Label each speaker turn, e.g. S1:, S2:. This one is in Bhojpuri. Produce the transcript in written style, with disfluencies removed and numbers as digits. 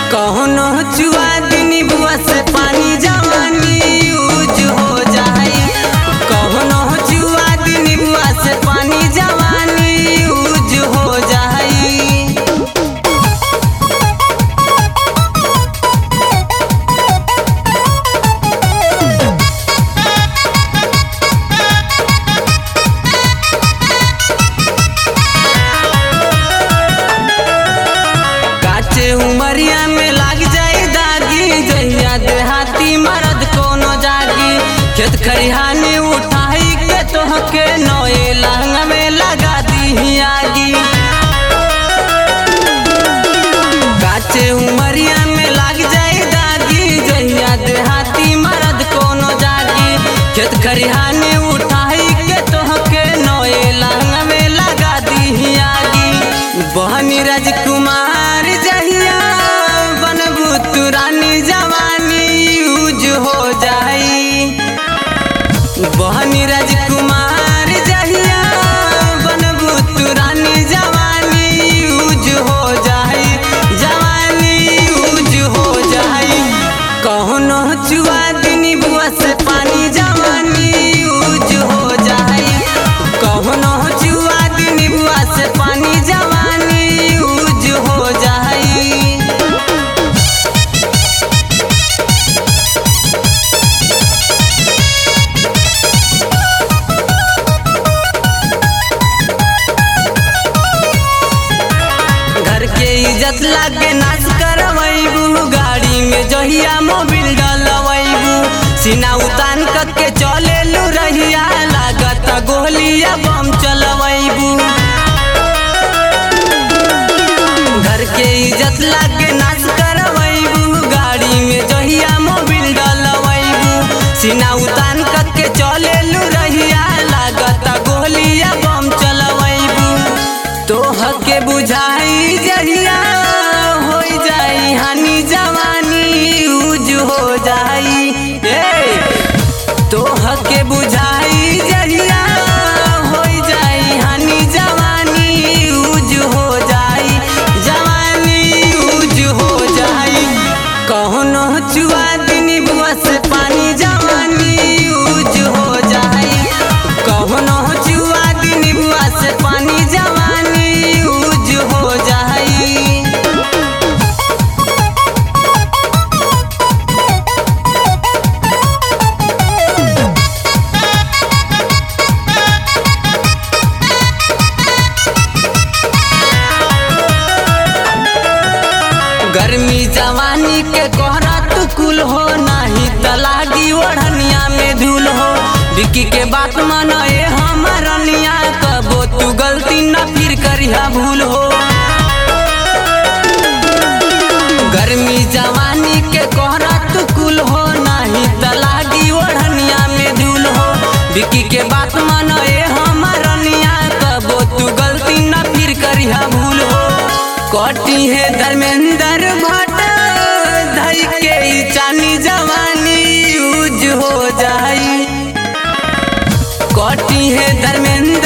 S1: कौनो चुआ दिन बुआ से पानी जवानी यूज हो जाई। कौनो चुआ दिन बुआ से पानी जवानी यूज हो जाई। काचे उमरिया में लाग जाए दागी, जहिया देहाती मरद कोनो जागी। खेत खरिहानी उठाई के तोहके नए लहंगा में लगा दी आगी। काचे उमरिया में लाग जाए दागी, जहिया देहाती मरद कोनो जागी। खेत खरिहानी उठाई के तोहके नए लहंगा में लगा दी आगी। बहनी राजकुमार जहिया बनबू तू रानी जवानी यूज हो जाई। बहनी राजकुमार जहिया बनबू तू रानी जवानी यूज हो जाई। जवानी यूज हो जाई। कौनो चुआ दिन बुआ से पानी जवानी यूज हो जाई। कौनो चुआ दिन बुआ से पानी जवानी यूज हो जाई। घर के इज्जत लागे नाच करवैबू, गाड़ी में जहिया मोबिल डलवैबू। सीना उतान के चले लू रहिया, लागत गोलिया बम चलवैबू। घर के इज्जत लागे नाच करवैबू, गाड़ी में जहिया मोबिल डलवैबू। सीना उतान के चले लू रहिया, लागत गोलिया बम चलवैबू। तोह के बुझाई जहिया हो जाई हानि जवानी यूज हो जाई। तोह के बुझाई जहिया हो जाई हानि जवानी यूज हो जाई। जवानी यूज हो जाई। कौनो चुआ दिन बुआ से पानी जवानी यूज हो जाई। कौनो चुआ दिन बुआ से पानी जवानी यूज हो जाई। गर्मी जवानी के कोहरा तू कुल हो, नाही तलागी ओढ़निया में धूल हो। विकी के बात माने हमरनिया, कबो तू गलती न फिर करिया भूल हो। गर्मी जवानी के कोहरा तू कुल हो, नाही तलागी ओढ़निया में धूल हो। विकी के बात माने हमरनिया, कबो तू गलती न फिर करिया भूल हो। कटी है धर्मेंद्र भट्ट धई के चानी जवानी यूज हो जाई। कटी है धर्मेंद्र